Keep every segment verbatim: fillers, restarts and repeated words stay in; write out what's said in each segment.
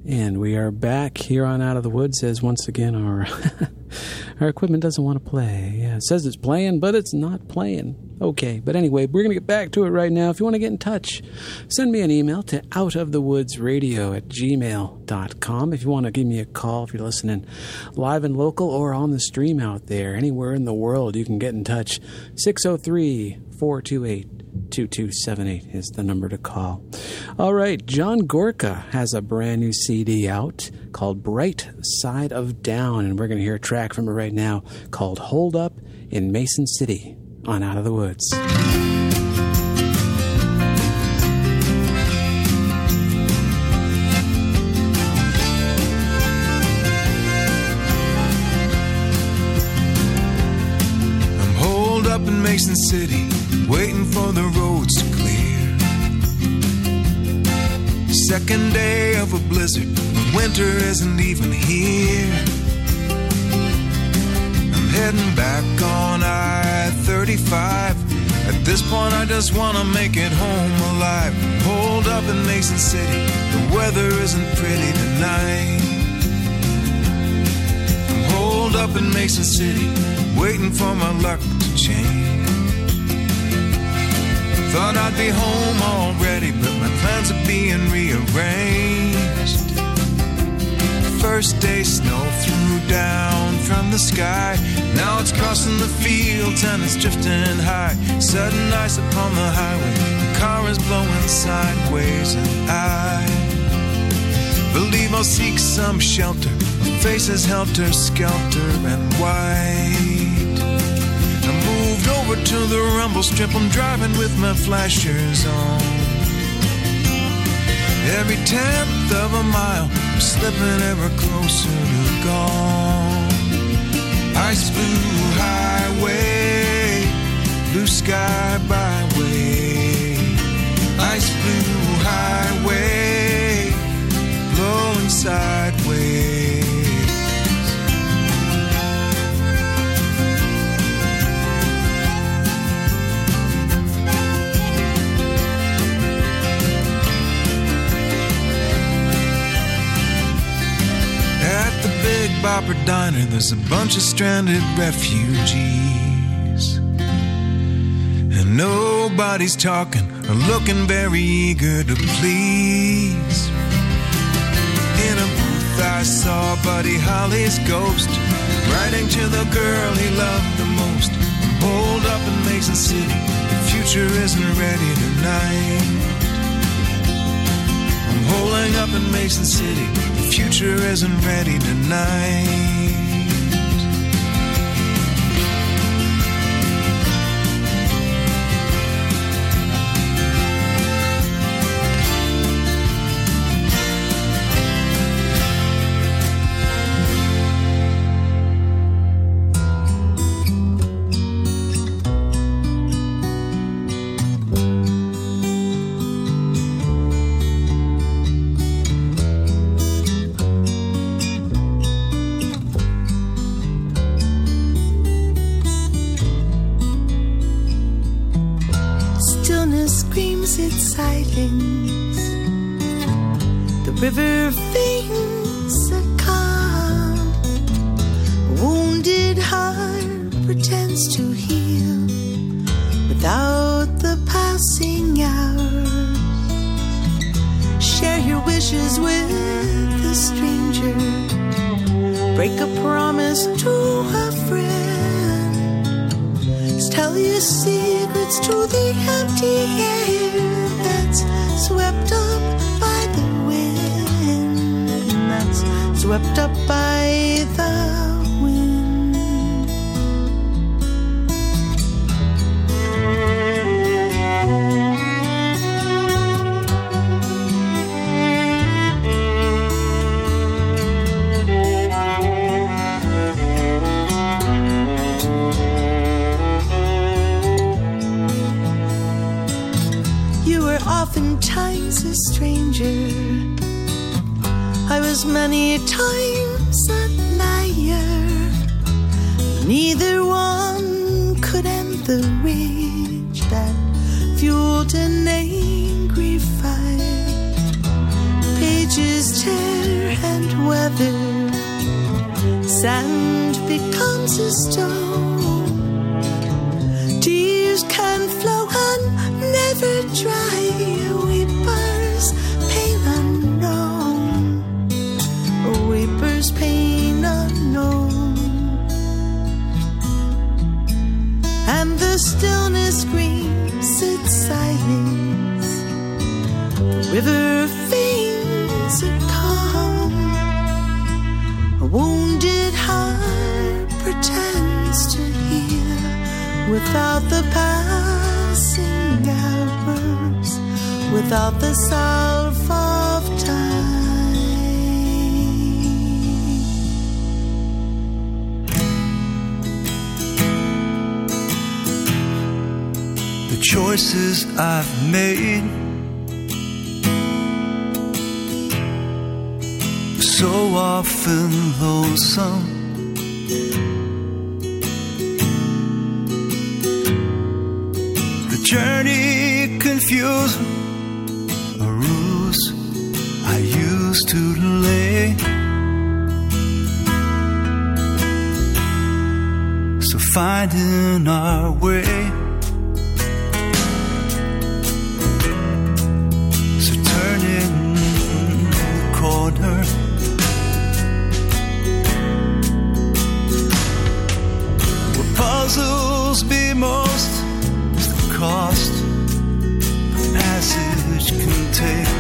And we are back here on Out of the Woods as once again our our equipment doesn't want to play. Yeah, it says it's playing, but it's not playing. Okay, but anyway, we're going to get back to it right now. If you want to get in touch, send me an email to outofthewoodsradio at gmail dot com. If you want to give me a call, if you're listening live and local or on the stream out there, anywhere in the world, you can get in touch. six oh three, four two eight, two two seven eight is the number to call. All right, John Gorka has a brand new C D out called Bright Side of Down, and we're going to hear a track from it right now called Hold Up in Mason City on Out of the Woods. I'm holed up in Mason City, waiting for the roads to clear. Second day of a blizzard, winter isn't even here. I'm heading back on I thirty-five. At this point I just wanna make it home alive. Hold up in Mason City, the weather isn't pretty tonight. I'm holed up in Mason City, waiting for my luck to change. Thought I'd be home already, but my plans are being rearranged. First day snow threw down from the sky. Now it's crossing the fields and it's drifting high. Sudden ice upon the highway, the car is blowing sideways, and I believe I'll seek some shelter. My face is helter-skelter and white. Moved over to the rumble strip, I'm driving with my flashers on. Every tenth of a mile, I'm slipping ever closer to gone. Ice blue highway, blue sky byway. Ice blue highway, blowing sideways. Big Bopper Diner, there's a bunch of stranded refugees, and nobody's talking or looking very eager to please. In a booth I saw Buddy Holly's ghost, writing to the girl he loved the most. I'm holed up in Mason City, the future isn't ready tonight. I'm holding up in Mason City, the future isn't ready tonight. River faints a calm, a wounded heart pretends to heal without the passing hours. Share your wishes with a stranger, break a promise to a friend, tell your secrets to the empty air that's swept up by the swept up by the wind. You were oftentimes a stranger, I was many times a liar. Neither one could end the rage that fueled an angry fire. Pages tear weather, sand becomes a stone. Tears can flow and never dry. Weepers, pain unknown. Weepers, pain unknown. And the stillness screams its silence. The river feigns a calm. A wounded heart pretends to heal without the passing hours, without the salve of time. The choices I've made, so often lonesome. The journey confusing, a ruse I used to lay. So finding our way, so turning the corner. Puzzles be most is the cost the passage can take.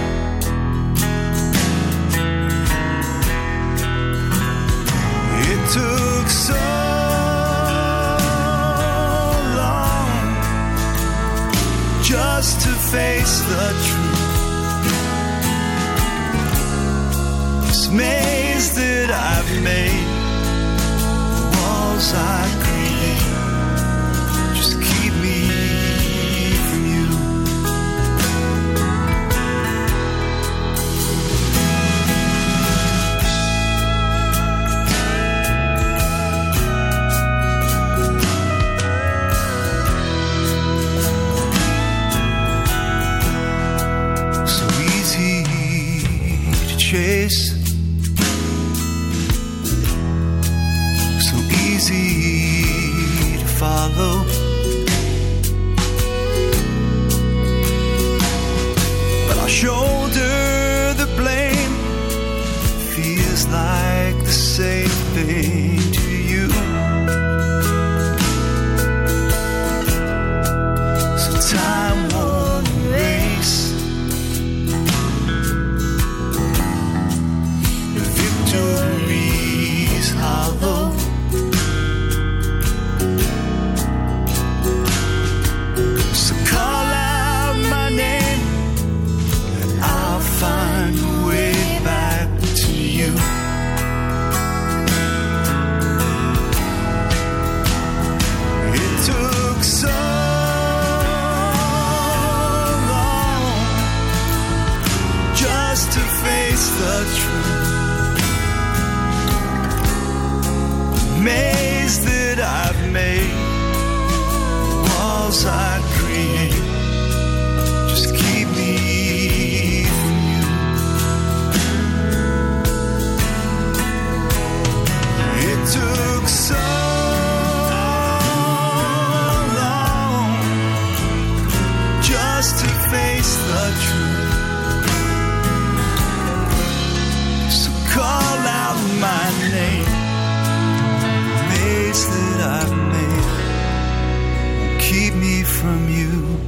It took so long just to face the truth. This maze that I've made, walls I create, just keep me from you. So easy to chase, so easy to follow. But I'll shoulder the blame, feels like the same thing to you. So time won't erase the victory's hollow. So call out my name and I'll find a way back to you. It took so long just to face the truth. Maze that I've made, walls I create, just keep me from you. It took so long just to face the truth. So call out my name, maze that I've made, keep me from you.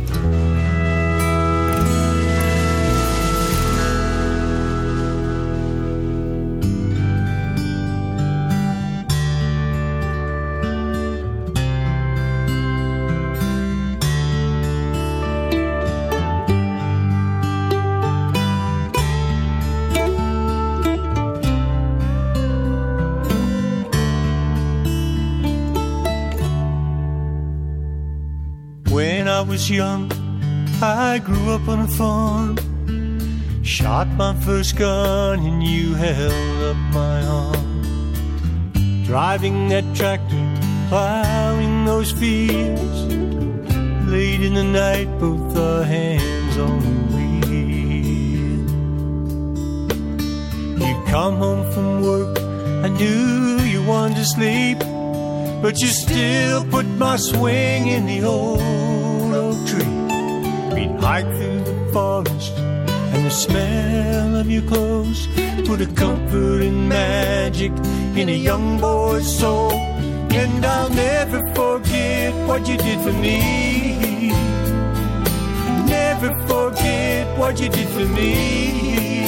When I was young, I grew up on a farm. Shot my first gun and you held up my arm. Driving that tractor, plowing those fields. Late in the night, both our hands on the wheel. You come home from work, I knew you wanted to sleep, but you still put my swing in the old oak tree. We'd hike through the forest, and the smell of your clothes put a comfort and magic in a young boy's soul. And I'll never forget what you did for me. Never forget what you did for me.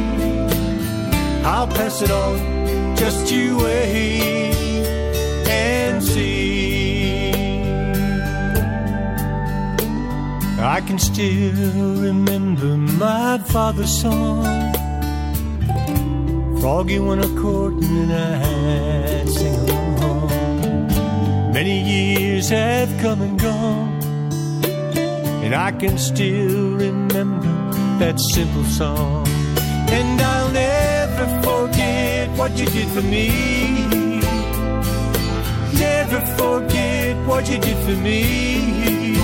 I'll pass it on, just you wait and see. I can still remember my father's song. Froggy went a courting and I had sing along. Many years have come and gone, and I can still remember that simple song. And I'll never forget what you did for me. Never forget what you did for me.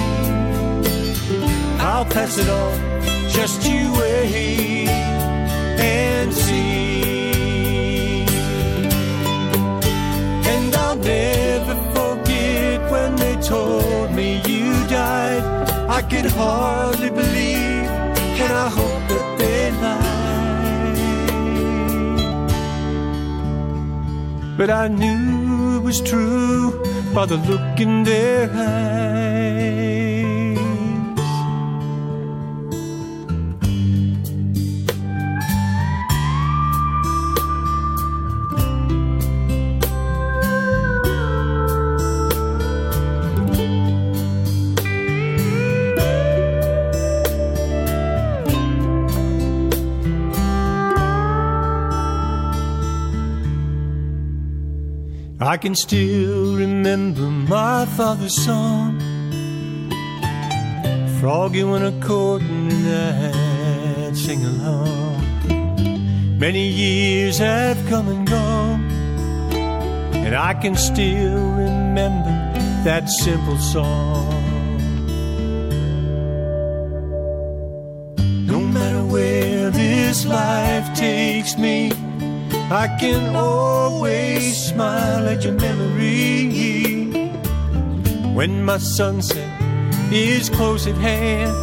I'll pass it on, just you wait and see. And I'll never forget when they told me you died. I could hardly believe, and I hope that they lied. But I knew it was true by the look in their eyes. I can still remember my father's song. Froggy went a courting and I'd sing along. Many years have come and gone, and I can still remember that simple song. No matter where this life takes me, I can always smile at your memory. When my sunset is close at hand,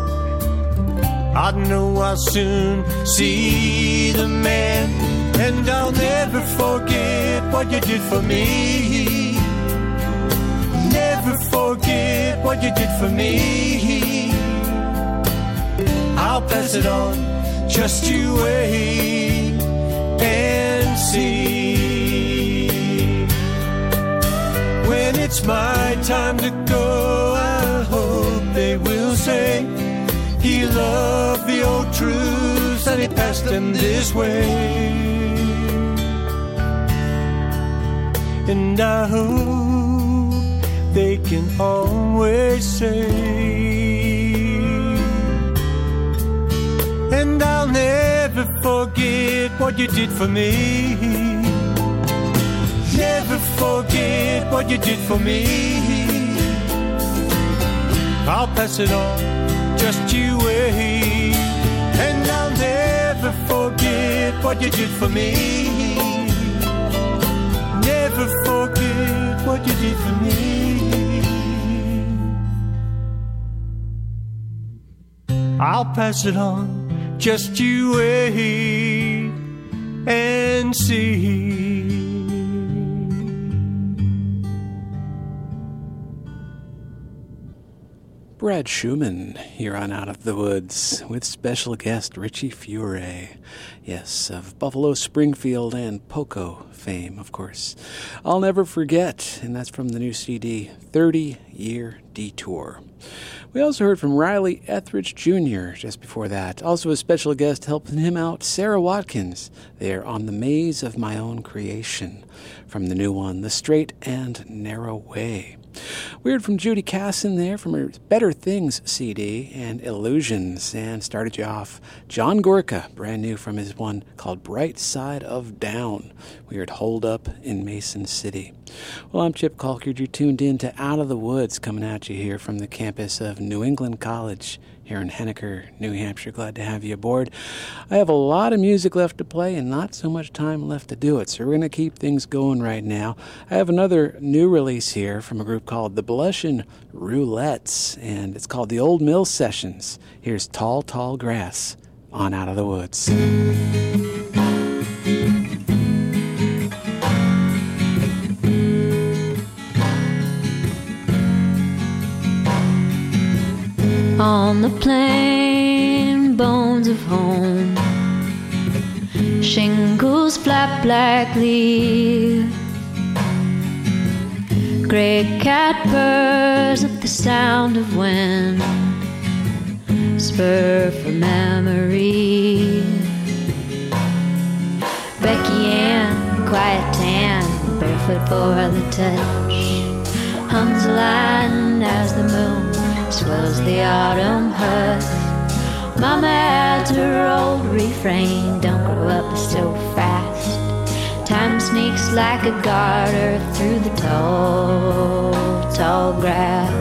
I know I'll soon see the man. And I'll never forget what you did for me. Never forget what you did for me. I'll pass it on, just you wait and see. When it's my time to go, I hope they will say he loved the old truths and he passed them this way. And I hope they can always say, and I'll never forget what you did for me. Never forget what you did for me. I'll pass it on, just you wait. And I'll never forget what you did for me. Never forget what you did for me. I'll pass it on, just you wait and see. Brad Schumann here on Out of the Woods with special guest Richie Furay. Yes, of Buffalo Springfield and Poco fame, of course. I'll Never Forget, and that's from the new C D, thirty-year Detour. We also heard from Riley Etheridge Junior just before that. Also a special guest helping him out, Sarah Watkins, there on The Maze of My Own Creation, from the new one, The Straight and Narrow Way. We heard from Judy Casson there from her Better Things C D and Illusions, and started you off John Gorka, brand new from his one called Bright Side of Down. We heard Hold Up in Mason City. Well, I'm Chip Colkard. You're tuned in to Out of the Woods, coming at you here from the campus of New England College here here in Henniker, New Hampshire. Glad to have you aboard. I have a lot of music left to play and not so much time left to do it, so we're going to keep things going right now. I have another new release here from a group called the Blushin' Roulettes, and it's called the Old Mill Sessions. Here's Tall, Tall Grass on Out of the Woods. On the plain bones of home, shingles flap like leaves, gray cat purrs at the sound of wind, spur for memory. Becky Ann, quiet tan, barefoot for the touch, hums a line as the moon swells the autumn hush. Mama adds her old refrain, don't grow up so fast. Time sneaks like a garter through the tall, tall grass.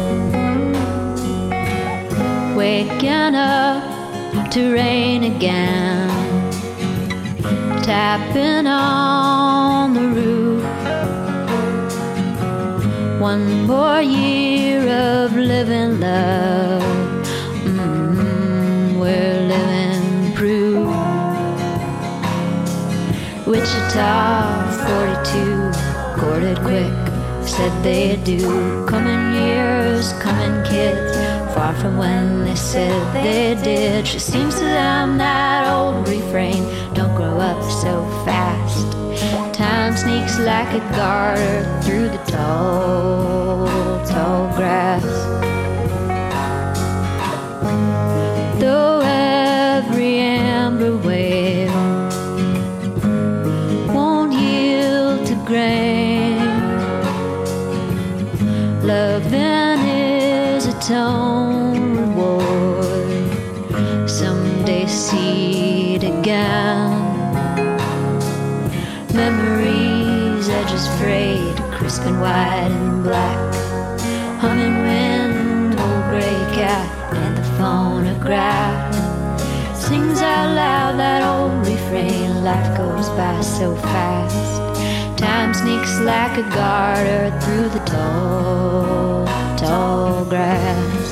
Waking up to rain again, tapping on the roof. One more year of living love, mm, we're living proof. Wichita, forty-two, courted quick, said they do. Coming years, coming kids, far from when they said they did. She seems to them that old refrain, don't grow up so fast. Time sneaks like a garter through the tall, tall grass. Though every amber wave won't yield to grain, love then is its own reward. Someday see it again. Memories, edges frayed, crisp and white and black. Humming wind, old gray cat, and the phonograph sings out loud that old refrain. Life goes by so fast. Time sneaks like a garter through the tall, tall grass.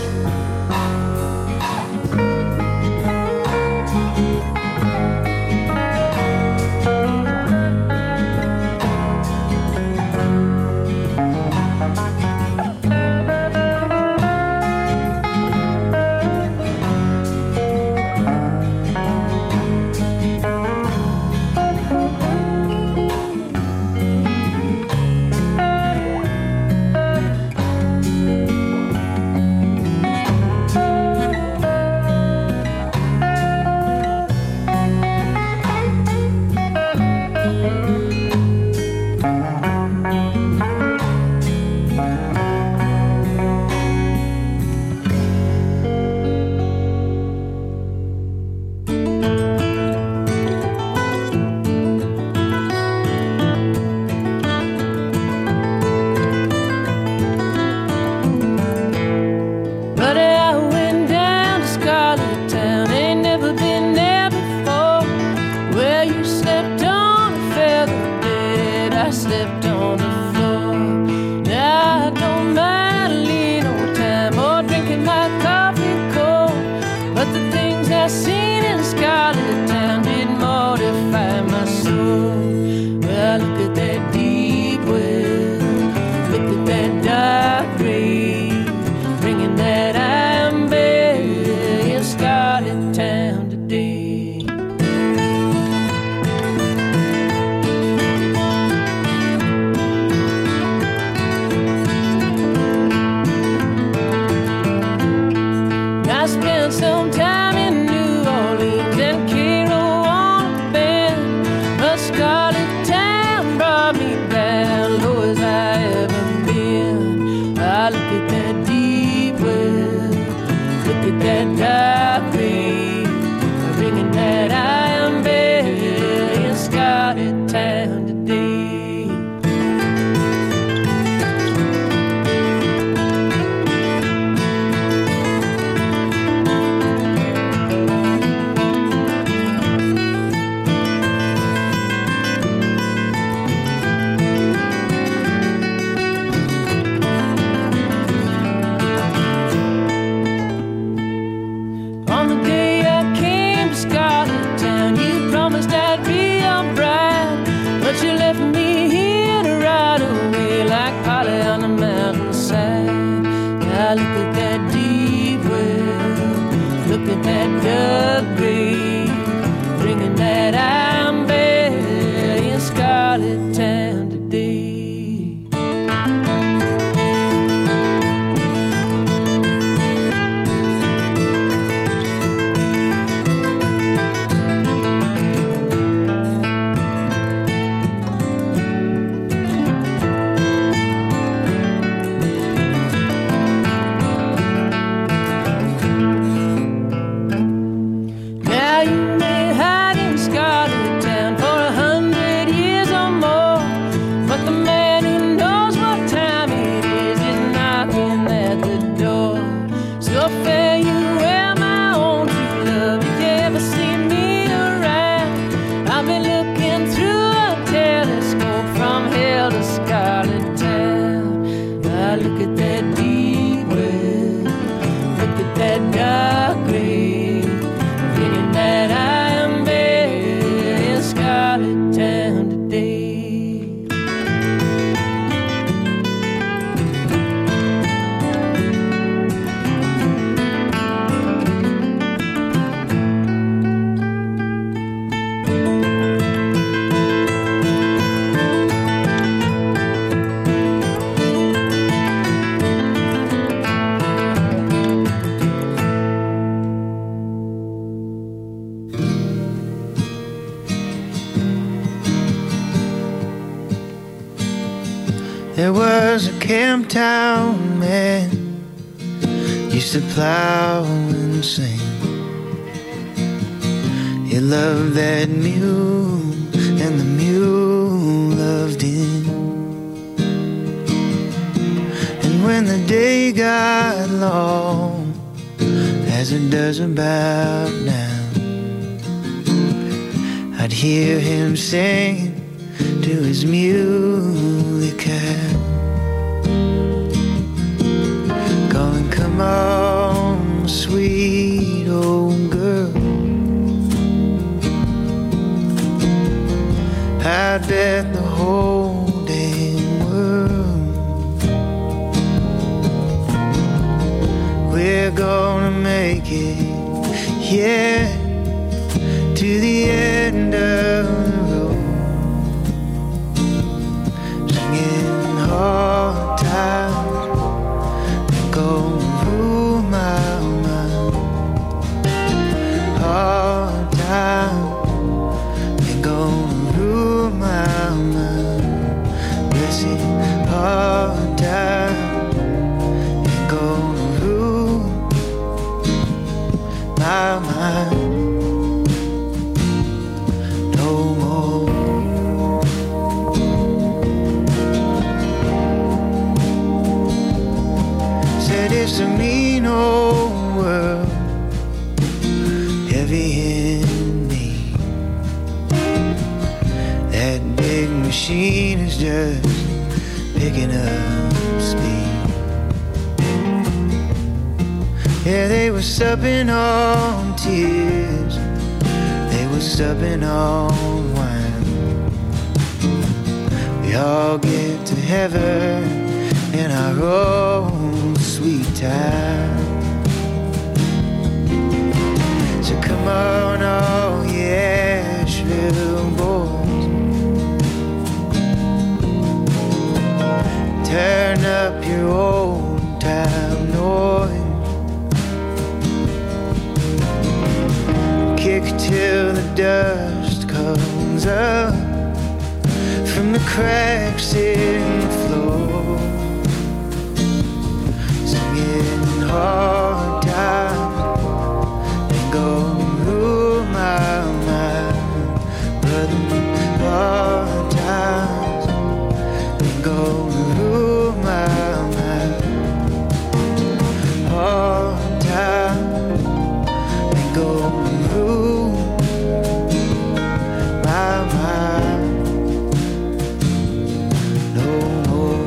I've been looking through a telescope from hell to Scarlet Town. I look at that deep well, look at that dark grave, thinking that I am buried in Scarlet Town today. There was a Camptown man, used to plow and sing. He loved that mule, and the mule loved him. And when the day got long, as it does about now, I'd hear him singing to his muley cat, calling, come on, sweet old girl. I'd bet the whole damn world we're gonna make it, yeah, to the end of the road. Hard times go through my mind. Hard times go through my mind. Bless it. Hard times go through my mind. No more. It's a mean old world, heavy in me. That big machine is just picking up speed. Yeah, they were supping on tears, they were supping on wine. We all get to heaven in our own sweet time. So come on, all you Asheville boys, turn up your old time noise, kick till the dust comes up from the cracks in the floor. Hard times and go through my mind, brother. Hard times and go through my mind. Hard times and go through my mind. No more.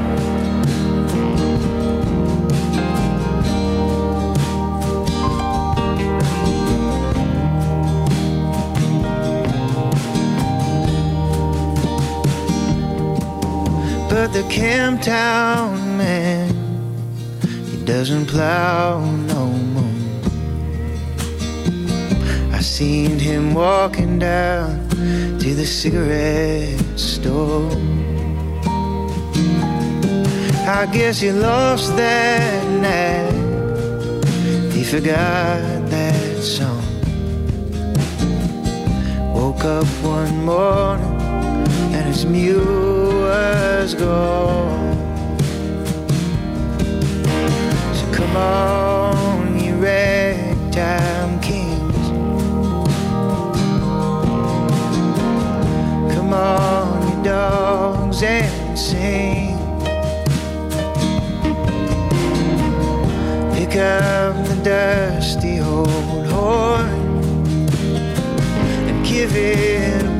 But the Camptown man, he doesn't plow no more. I seen him walking down to the cigarette store. I guess he lost that night, he forgot that song. Woke up one morning and his mule was gone. So come on, you ragtime kings, come on, you dogs, and sing. Pick up the dusty old horn and give it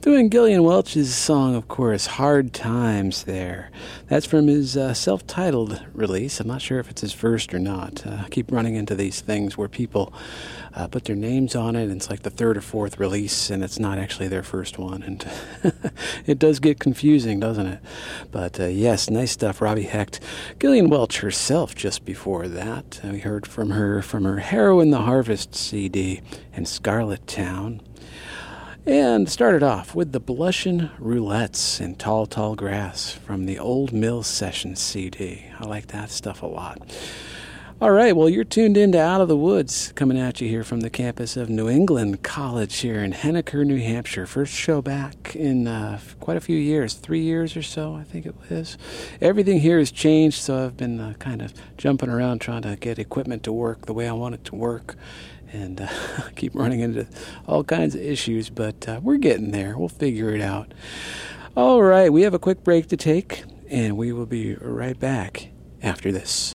Doing Gillian Welch's song, of course, Hard Times there. That's from his uh, self-titled release. I'm not sure if it's his first or not. Uh, I keep running into these things where people uh, put their names on it, and it's like the third or fourth release, and it's not actually their first one. And it does get confusing, doesn't it? But uh, yes, nice stuff, Robbie Hecht. Gillian Welch herself just before that. Uh, we heard from her from her Harrow in the Harvest C D and Scarlet Town. And started off with the Blushin' Roulettes in Tall, Tall Grass from the Old Mill Sessions C D. I like that stuff a lot. All right, well, you're tuned in to Out of the Woods, coming at you here from the campus of New England College here in Henniker, New Hampshire. First show back in uh, quite a few years, three years or so, I think it was. Everything here has changed, so I've been uh, kind of jumping around trying to get equipment to work the way I want it to work. And uh, keep running into all kinds of issues, but uh, we're getting there. We'll figure it out. All right, we have a quick break to take, and we will be right back after this.